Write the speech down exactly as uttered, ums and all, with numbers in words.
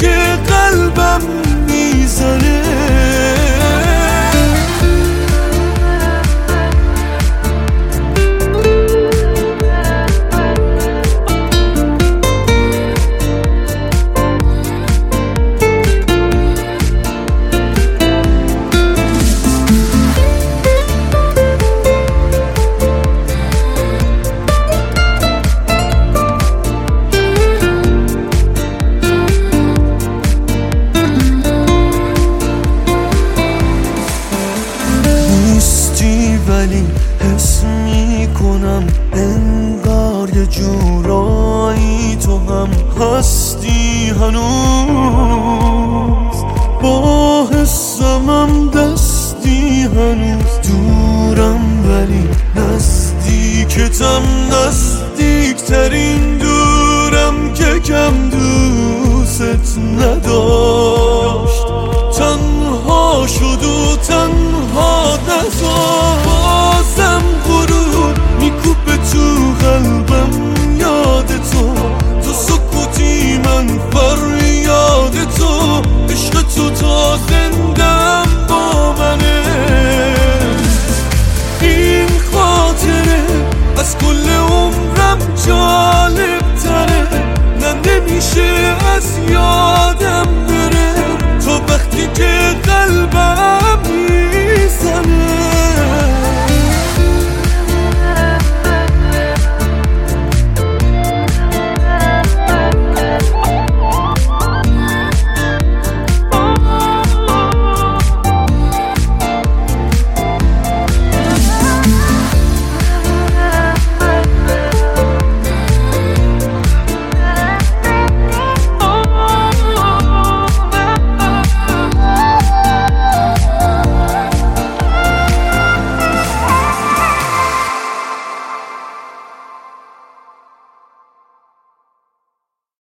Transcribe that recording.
که قلبم میزنه. ولی حس میکنم انگار یه جورایی تو هم هستی هنوز، با حسمم دستی هنوز. دورم ولی نزدیکتم، نزدیکترین دورم که کم دوست نداشت. تنها شد و تنها نذاشت. بازم غرور میکوبه تو قلبم یاد تو، تو سکوتی من فریاد تو. عشق تو تا زندم با منه. این خاطره از کل عمرم جالب تره، نه نمیشه از یادم بره. تو وقتی که